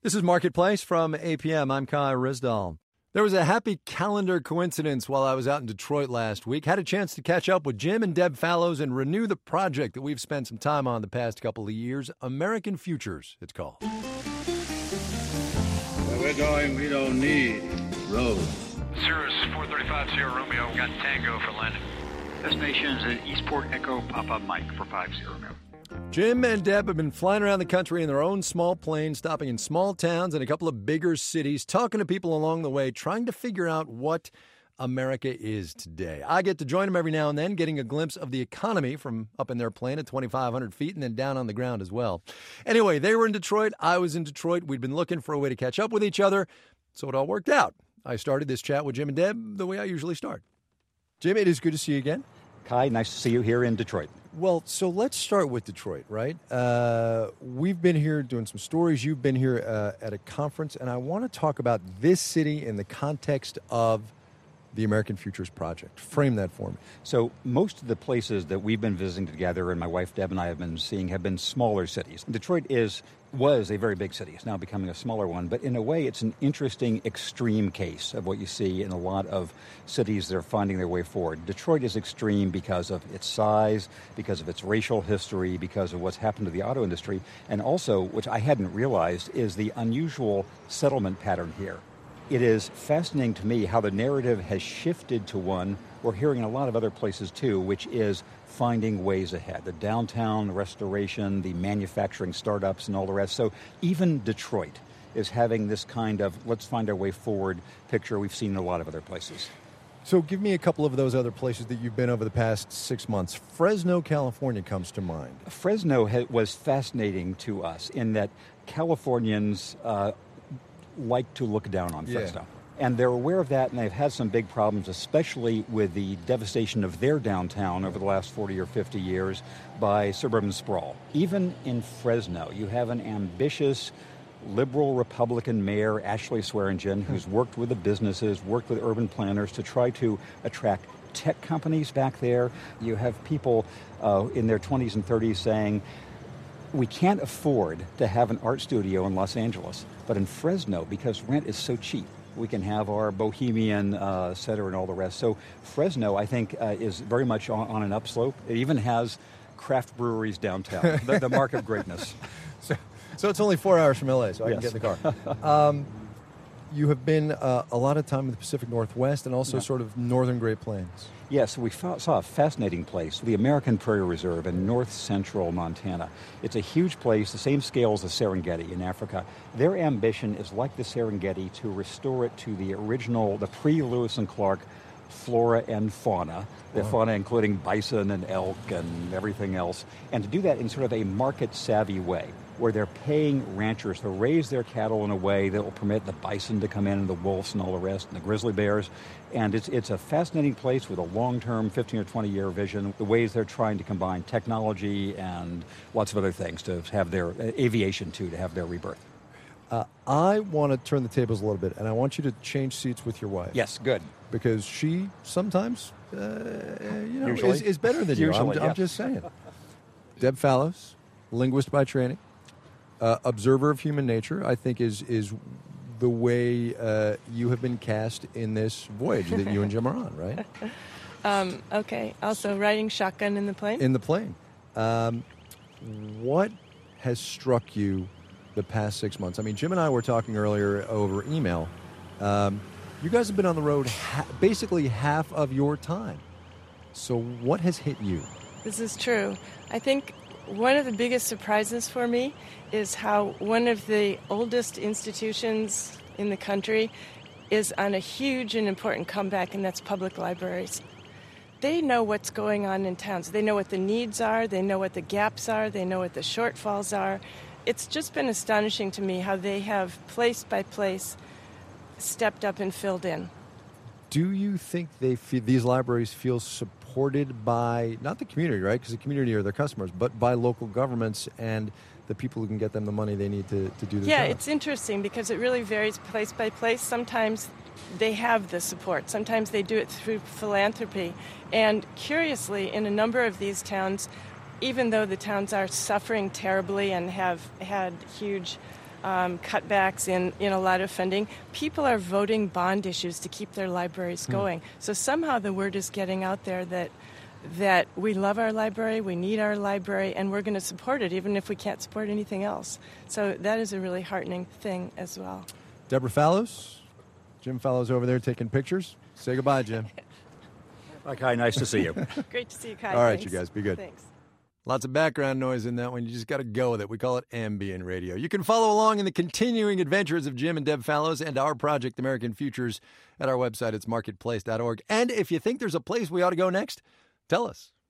This is Marketplace from APM. I'm Kai Rizdal. There was a happy calendar coincidence while I was out in Detroit last week. Had a chance to catch up with Jim and Deb Fallows and renew the project that we've spent some time on the past couple of years. American Futures, it's called. Where we're going, we don't need roads. Cirrus 435 Sierra Romeo, got Tango for landing. Destination is at Eastport Echo Papa Mike for 50 Romeo. Jim and Deb have been flying around the country in their own small planes, stopping in small towns and a couple of bigger cities, talking to people along the way, trying to figure out what America is today. I get to join them every now and then, getting a glimpse of the economy from up in their plane at 2,500 feet and then down on the ground as well. Anyway, they were in Detroit. I was in Detroit. We'd been looking for a way to catch up with each other, so it all worked out. I started this chat with Jim and Deb the way I usually start. Jim, it is good to see you again. Kai, nice to see you here in Detroit. Well, so let's start with Detroit, right? We've been here doing some stories. You've been here at a conference, and I want to talk about this city in the context of the American Futures Project. Frame that for me. So most of the places that we've been visiting together, and my wife Deb and I have been seeing, have been smaller cities. Detroit was a very big city. It's now becoming a smaller one. But in a way, it's an interesting extreme case of what you see in a lot of cities that are finding their way forward. Detroit is extreme because of its size, because of its racial history, because of what's happened to the auto industry, and also, which I hadn't realized, is the unusual settlement pattern here. It is fascinating to me how the narrative has shifted to one we're hearing in a lot of other places too, which is finding ways ahead. The downtown restoration, the manufacturing startups and all the rest. So even Detroit is having this kind of let's find our way forward picture we've seen in a lot of other places. So give me a couple of those other places that you've been over the past 6 months. Fresno, California comes to mind. Fresno was fascinating to us in that Californians like to look down on Fresno. Yeah. And they're aware of that, and they've had some big problems, especially with the devastation of their downtown over the last 40 or 50 years by suburban sprawl. Even in Fresno, you have an ambitious liberal Republican mayor, Ashley Swearingen, who's worked with the businesses, worked with urban planners to try to attract tech companies back there. You have people in their 20s and 30s saying, we can't afford to have an art studio in Los Angeles, but in Fresno, because rent is so cheap, we can have our bohemian center and all the rest. So Fresno, I think, is very much on an upslope. It even has craft breweries downtown, the mark of greatness. So it's only 4 hours from L.A., so I yes. can get in the car. You have been a lot of time in the Pacific Northwest and also sort of northern Great Plains. Yes, we saw a fascinating place, the American Prairie Reserve in north central Montana. It's a huge place, the same scale as the Serengeti in Africa. Their ambition is, like the Serengeti, to restore it to the original, the pre-Lewis and Clark flora and fauna, the fauna including bison and elk and everything else, and to do that in sort of a market-savvy way, where they're paying ranchers to raise their cattle in a way that will permit the bison to come in and the wolves and all the rest and the grizzly bears. And it's a fascinating place with a long-term 15 or 20-year vision, the ways they're trying to combine technology and lots of other things to have their aviation, too, to have their rebirth. I want to turn the tables a little bit, and I want you to change seats with your wife. Yes, good. Because she sometimes, Usually. is better than you. Usually, I'm just saying. Deb Fallows, linguist by training, observer of human nature, I think is the way you have been cast in this voyage that you and Jim are on, right? Okay. Also riding shotgun in the plane? In the plane. What has struck you the past 6 months? I mean, Jim and I were talking earlier over email. You guys have been on the road basically half of your time. So what has hit you? This is true. I think one of the biggest surprises for me is how one of the oldest institutions in the country is on a huge and important comeback, and that's public libraries. They know what's going on in towns. They know what the needs are. They know what the gaps are. They know what the shortfalls are. It's just been astonishing to me how they have, place by place, stepped up and filled in. Do you think these libraries feel supported by, not the community, right, because the community are their customers, but by local governments and the people who can get them the money they need to do the job? Yeah, it's interesting because it really varies place by place. Sometimes they have the support. Sometimes they do it through philanthropy. And curiously, in a number of these towns, even though the towns are suffering terribly and have had huge cutbacks in a lot of funding, people are voting bond issues to keep their libraries going. So somehow the word is getting out there that we love our library, we need our library, and we're going to support it even if we can't support anything else. So that is a really heartening thing as well. Deborah Fallows. Jim Fallows over there taking pictures. Say goodbye, Jim. Hi, Kai. Nice to see you. Great to see you, Kai. All right, Thanks. you guys, be good. Thanks. Lots of background noise in that one. You just got to go with it. We call it ambient radio. You can follow along in the continuing adventures of Jim and Deb Fallows and our project, American Futures, at our website. It's marketplace.org. And if you think there's a place we ought to go next, tell us.